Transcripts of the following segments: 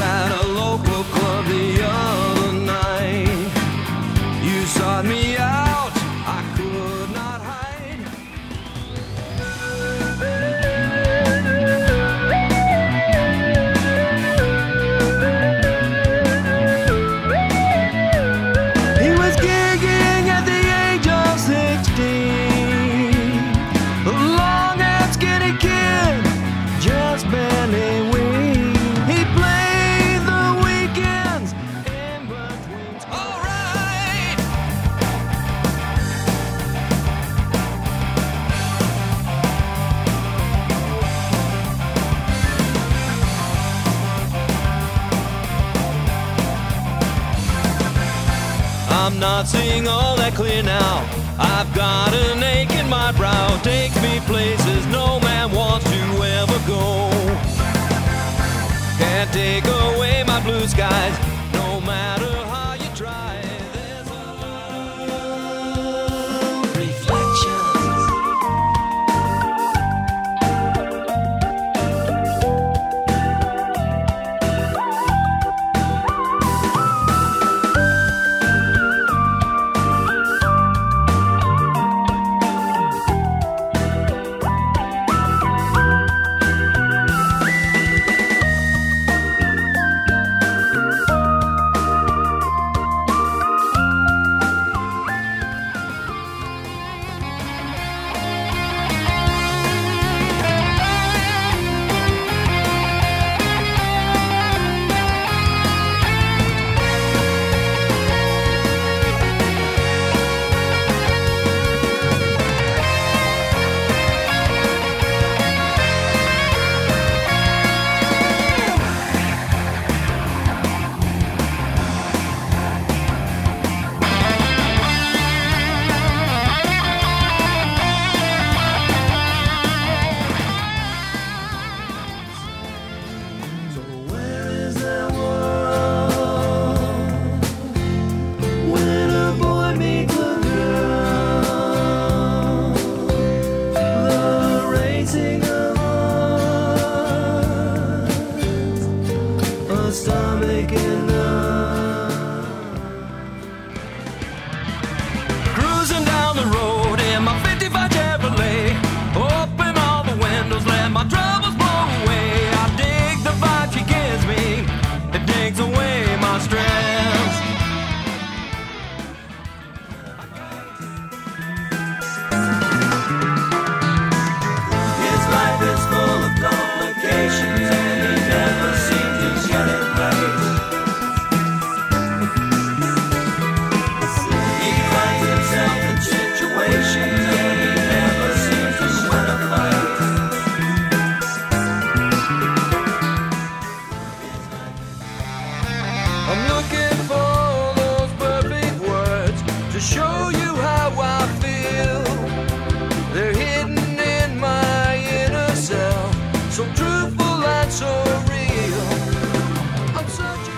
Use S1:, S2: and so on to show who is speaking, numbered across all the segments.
S1: at a local club the other night. You sought me out, I could not hide. He was gigging at the age of 16, a long-haired skinny kid, just barely weaned. He played the weekends in between. All right. I'm not seeing all that clear now. I've got an ache in my brow. Takes me places no man wants to ever go. Can't take away my blue skies, no matter how you try. There's a reflections. Cruising down the road in my 55 Chevrolet, open all the windows, let my troubles blow away. I dig the vibe she gives me, it takes away my stress. His life is full of complications and he never seems to get it right. He finds himself in situations and he never seems to win a fight. I'm looking for those perfect words to show you how I feel. They're hidden in my inner self, so truthful and so real. I'm searching.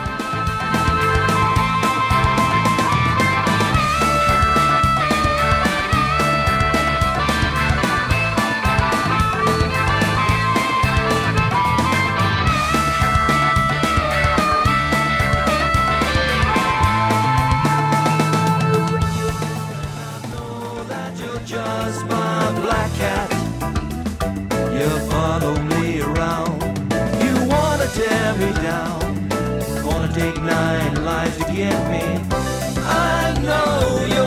S1: You're just my black cat. You follow me around. You wanna tear me down. Wanna take 9 lives to get me. I know you